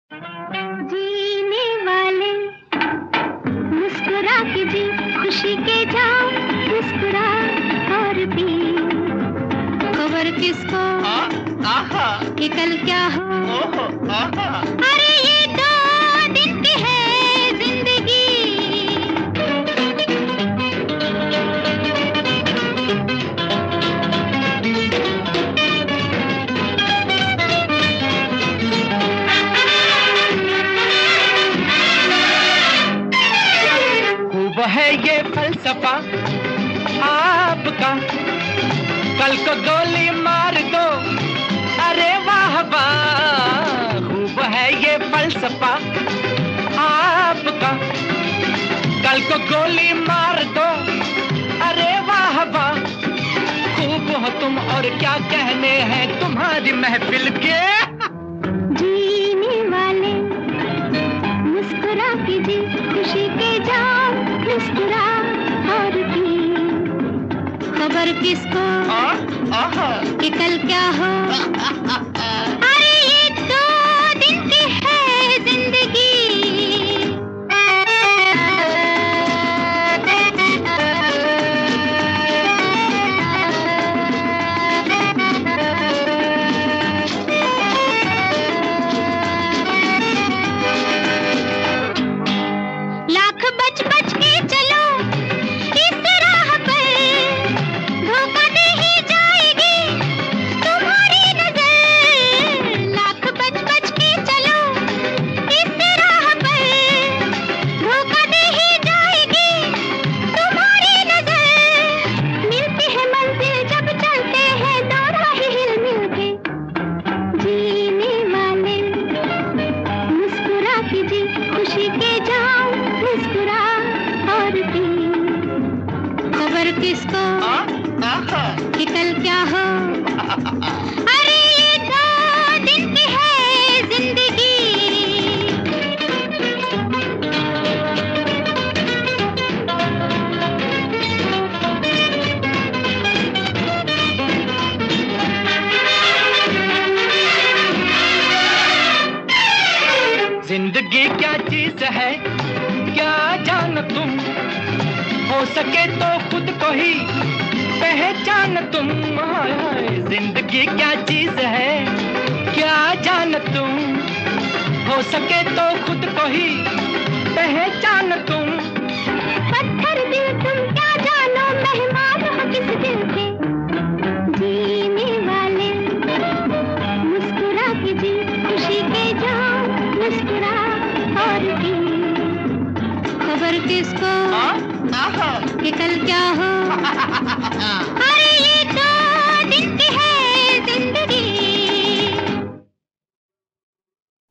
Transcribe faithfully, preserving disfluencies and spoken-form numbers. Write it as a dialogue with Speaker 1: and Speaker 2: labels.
Speaker 1: जीने वाले मुस्कुरा के जी, खुशी के जाओ मुस्कुरा और पी। खबर किसको कि कल क्या हो। अरे ये दो दिन की है जिंदगी।
Speaker 2: खूब है ये फलसफा आपका, कल को गोली मार दो, अरे वाह वाह। खूब है ये फलसफा आपका, कल को गोली मार दो, अरे वाह वाह। खूब हो तुम और क्या कहने हैं तुम्हारी महफिल के।
Speaker 1: जीने वाले मुस्कुरा के जी, खुशी के जाओ मुस्कुरा और पी। खबर किसको कि कल क्या हो। अरे ये दो दिन की है जिंदगी। लाख बच बच के चलो इस राह पर, धोखा दे ही जाएगी तुम्हारी नजर। लाख बच बच के चलो इस राह पर, धोखा दे ही जाएगी तुम्हारी नजर। मिलती है मंजिल जब चलते हैं दो राह हिल मिल के। जीने वाले मुस्कुरा के जी, खुशी के जाओ मुस्कुरा और पी। खबर किसको कि कल क्या हो। अरे ये दो दिन की है जिंदगी।
Speaker 2: जिंदगी क्या चीज है क्या जान तुम, हो सके तो खुद को ही पहचान तुम। हाय हाय, जिंदगी क्या चीज है क्या जान तुम, हो सके तो खुद को ही पहचान तुम।
Speaker 1: पत्थर दिल तुम क्या जानो, मेहमान हो किस दिल के। जीने वाले मुस्कुरा के जी, खुशी के जाओ मुस्कुरा और पी। खबर किसको कि कल क्या